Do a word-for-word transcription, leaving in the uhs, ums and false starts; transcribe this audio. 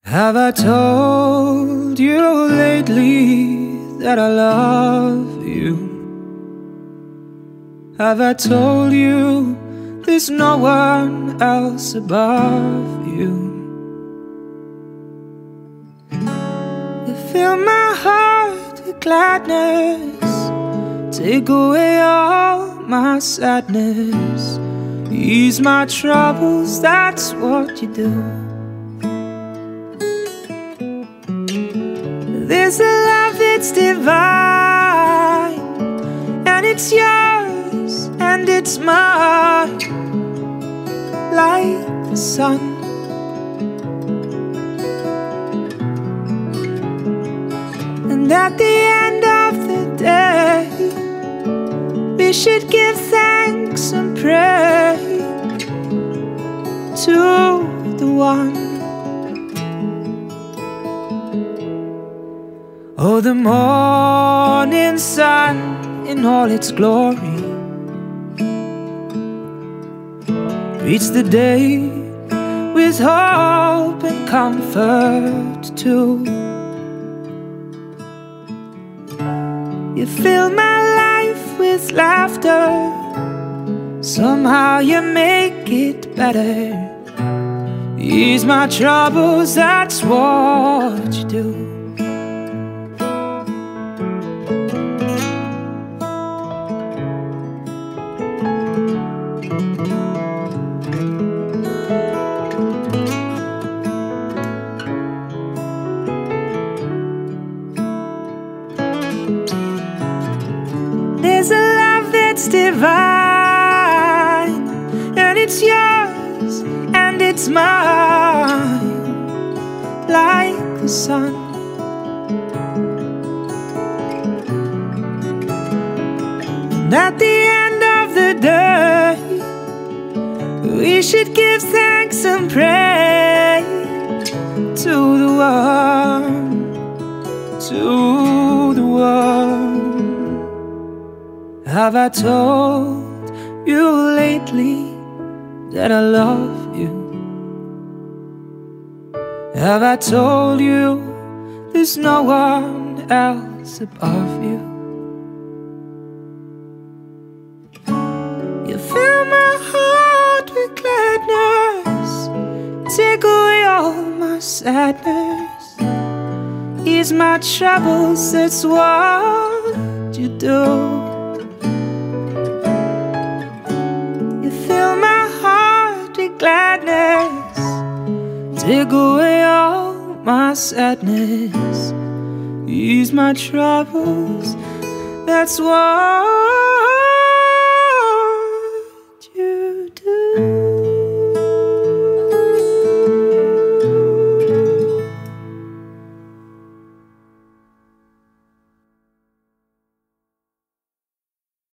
Have I told you lately that I love you? Have I told you there's no one else above you? You fill my heart with gladness, take away all my sadness, ease my troubles, that's what you do. There's a love that's divine, and it's yours and it's mine, like the sun. And at the end of the day, we should give thanks and pray to the one. Oh, the morning sun in all its glory greets the day with hope and comfort too. You fill my life with laughter, somehow you make it better, ease my troubles, that's what you do. There's a love that's divine, and it's yours and it's mine, like the sun. And at the end of the day, we should give thanks and pray to the one, to the one. Have I told you lately that I love you? Have I told you there's no one else above you? You fill my heart with gladness, take away all my sadness, ease my troubles, that's what you do. Fill my heart with gladness, take away all my sadness, ease my troubles, that's what